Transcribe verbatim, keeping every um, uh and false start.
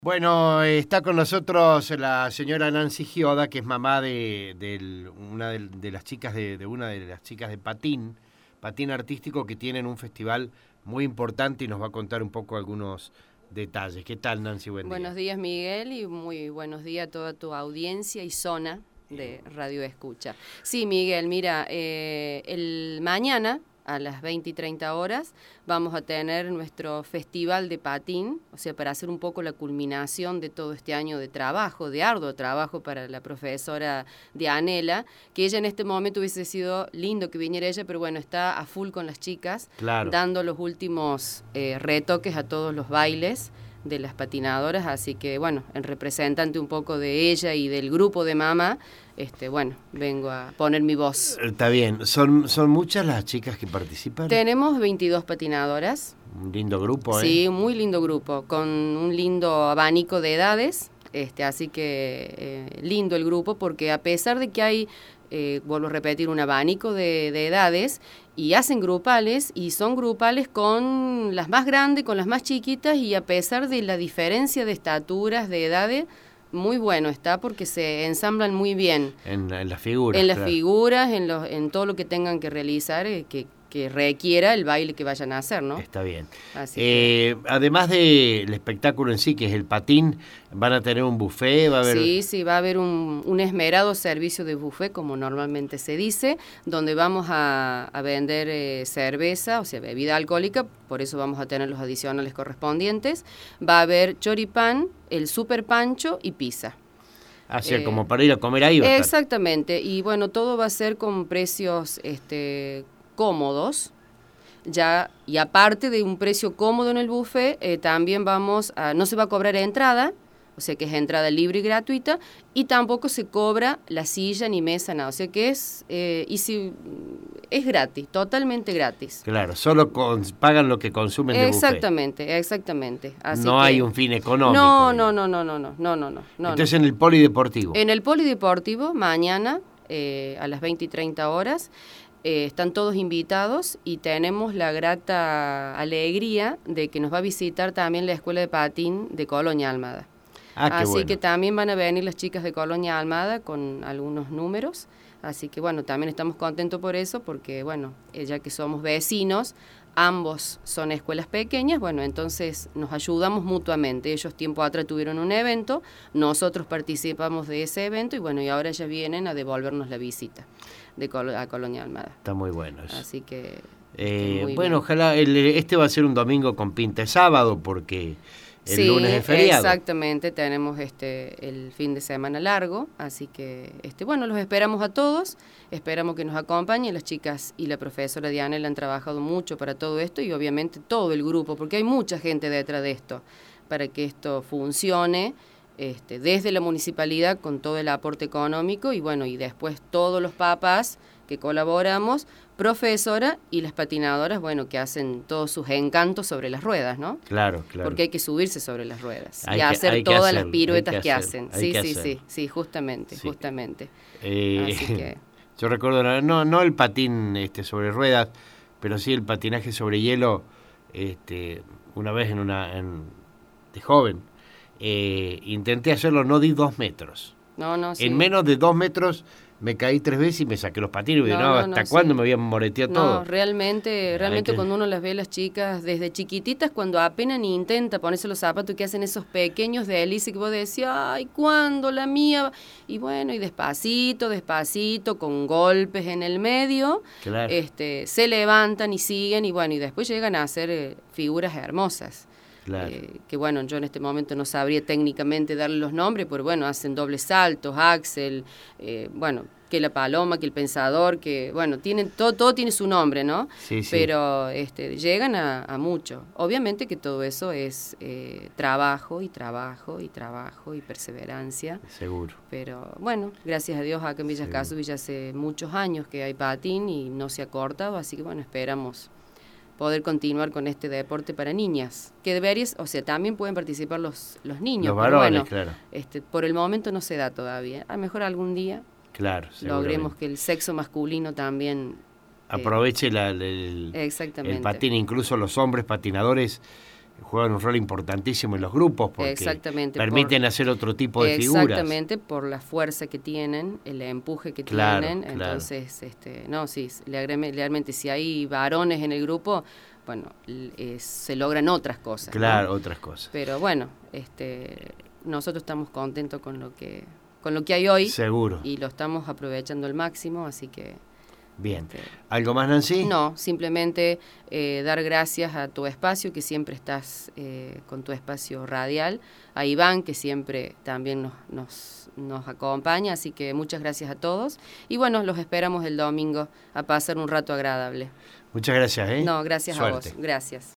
Bueno, está con nosotros la señora Nancy Gioda, que es mamá de, de una de, de las chicas de, de una de las chicas de patín, patín artístico, que tienen un festival muy importante y nos va a contar un poco algunos detalles. ¿Qué tal, Nancy? Buen día. Buenos días, Miguel, y muy buenos días a toda tu audiencia y zona de Radio Escucha. Sí, Miguel, mira, eh, el mañana a las veinte y treinta horas vamos a tener nuestro festival de patín, o sea, para hacer un poco la culminación de todo este año de trabajo, de arduo trabajo para la profesora Dianela, que ella en este momento hubiese sido lindo que viniera ella, pero bueno, está a full con las chicas, Claro. dando los últimos eh, retoques a todos los bailes de las patinadoras, así que bueno, en representante un poco de ella y del grupo de mamá, este, bueno, vengo a poner mi voz. Está bien, ¿son, son muchas las chicas que participan? Tenemos veintidós patinadoras. Un lindo grupo, ¿eh? Sí, un muy lindo grupo, con un lindo abanico de edades, este, así que eh, lindo el grupo, porque a pesar de que hay, eh, vuelvo a repetir, un abanico de, de edades, y hacen grupales, y son grupales con las más grandes, con las más chiquitas, y a pesar de la diferencia de estaturas, de edades, muy bueno está porque se ensamblan muy bien. En, en las figuras. En las claro. figuras, en, los, en todo lo que tengan que realizar, eh, que, que requiera el baile que vayan a hacer, ¿no? Está bien. Así eh, que... Además del espectáculo en sí, que es el patín, ¿van a tener un buffet? ¿Va a haber... Sí, sí, va a haber un, un esmerado servicio de buffet, como normalmente se dice, donde vamos a, a vender eh, cerveza, o sea, bebida alcohólica, por eso vamos a tener los adicionales correspondientes. Va a haber choripán, el super pancho y pizza. Hacer eh, como para ir a comer ahí. ¿Va a estar? Exactamente, y bueno, todo va a ser con precios este, cómodos. Ya, y aparte de un precio cómodo en el buffet, eh, también vamos a, no se va a cobrar entrada, o sea que es entrada libre y gratuita, y tampoco se cobra la silla ni mesa, nada, o sea que es, eh, y si, es gratis, totalmente gratis. Claro, solo con, pagan lo que consumen de Exactamente, buffet. Exactamente. Así no que, hay un fin económico. No, no, no, no, no, no, no, no, no. Entonces no. en el polideportivo. En el polideportivo, mañana, eh, a las veinte y treinta horas, Eh, están todos invitados y tenemos la grata alegría de que nos va a visitar también la Escuela de Patín de Colonia Almada. Ah, qué así bueno. que también van a venir las chicas de Colonia Almada con algunos números. Así que bueno, también estamos contentos por eso, porque bueno, eh, ya que somos vecinos, ambos son escuelas pequeñas, bueno, entonces nos ayudamos mutuamente. Ellos tiempo atrás tuvieron un evento, nosotros participamos de ese evento y bueno, y ahora ya vienen a devolvernos la visita de Col- a Colonia Almada. Está muy bueno eso. Así que... Eh, muy bueno, bien. ojalá, el, este va a ser un domingo con pinta de sábado, porque el sí, lunes es feriado. Exactamente, tenemos este el fin de semana largo, así que este bueno, los esperamos a todos, esperamos que nos acompañen. Las chicas y la profesora Diana han trabajado mucho para todo esto y obviamente todo el grupo, porque hay mucha gente detrás de esto, para que esto funcione, este, desde la municipalidad con todo el aporte económico y bueno, y después todos los papás que colaboramos, profesora y las patinadoras, bueno, que hacen todos sus encantos sobre las ruedas, ¿no? Claro, claro. Porque hay que subirse sobre las ruedas Hay y que, hacer todas hacerlo, las piruetas que que, hacerlo, hacen. hay Sí, que sí, hacerlo. sí, sí, justamente, Sí. justamente. Eh, Así que... Yo recuerdo, no, no el patín este, sobre ruedas, pero sí el patinaje sobre hielo, este, una vez en una en, de joven, eh, intenté hacerlo, no di dos metros. No, no, sí. En menos de dos metros me caí tres veces y me saqué los patines. Y dije, No, no, no, ¿hasta no, cuándo sí. me voy a moretear No, todo? realmente, realmente que... cuando uno las ve las chicas desde chiquititas, cuando apenas ni intenta ponerse los zapatos, que hacen esos pequeños de hélice que vos decís, ay, ¿cuándo la mía? Y bueno, y despacito, despacito, con golpes en el medio, Claro. este, se levantan y siguen, y bueno, y después llegan a hacer eh, figuras hermosas. Claro. Eh, que bueno, yo en este momento no sabría técnicamente darle los nombres, pero bueno, hacen dobles saltos, axel, eh, bueno, que la paloma, que el pensador, que bueno, tienen, todo, todo tiene su nombre, ¿no? Sí, sí. Pero este, llegan a, a mucho. Obviamente que todo eso es eh, trabajo y trabajo y trabajo y perseverancia. Seguro. Pero bueno, gracias a Dios acá en Villas Casu ya hace muchos años que hay patín y no se ha cortado, así que bueno, esperamos poder continuar con este deporte para niñas, que deberías, o sea, también pueden participar los, los niños, Los pero varones, bueno, claro. este, por el momento no se da todavía. A lo mejor algún día Claro, logremos que el sexo masculino también aproveche eh, la, el, exactamente. el patín, incluso los hombres patinadores juegan un rol importantísimo en los grupos porque Exactamente, permiten por, hacer otro tipo de exactamente, figuras. Exactamente, por la fuerza que tienen, el empuje que claro, tienen. Claro. Entonces, este, no, sí, realmente si hay varones en el grupo, bueno, eh, se logran otras cosas. Claro, ¿no? otras cosas. Pero bueno, este, nosotros estamos contentos con lo que con lo que hay hoy. Seguro. Y lo estamos aprovechando al máximo, así que... Bien. ¿Algo más, Nancy? No, simplemente eh, dar gracias a tu espacio, que siempre estás eh, con tu espacio radial, a Iván, que siempre también nos, nos, nos acompaña, así que muchas gracias a todos. Y bueno, los esperamos el domingo a pasar un rato agradable. Muchas gracias, ¿eh? No, gracias Suerte. a vos. Gracias.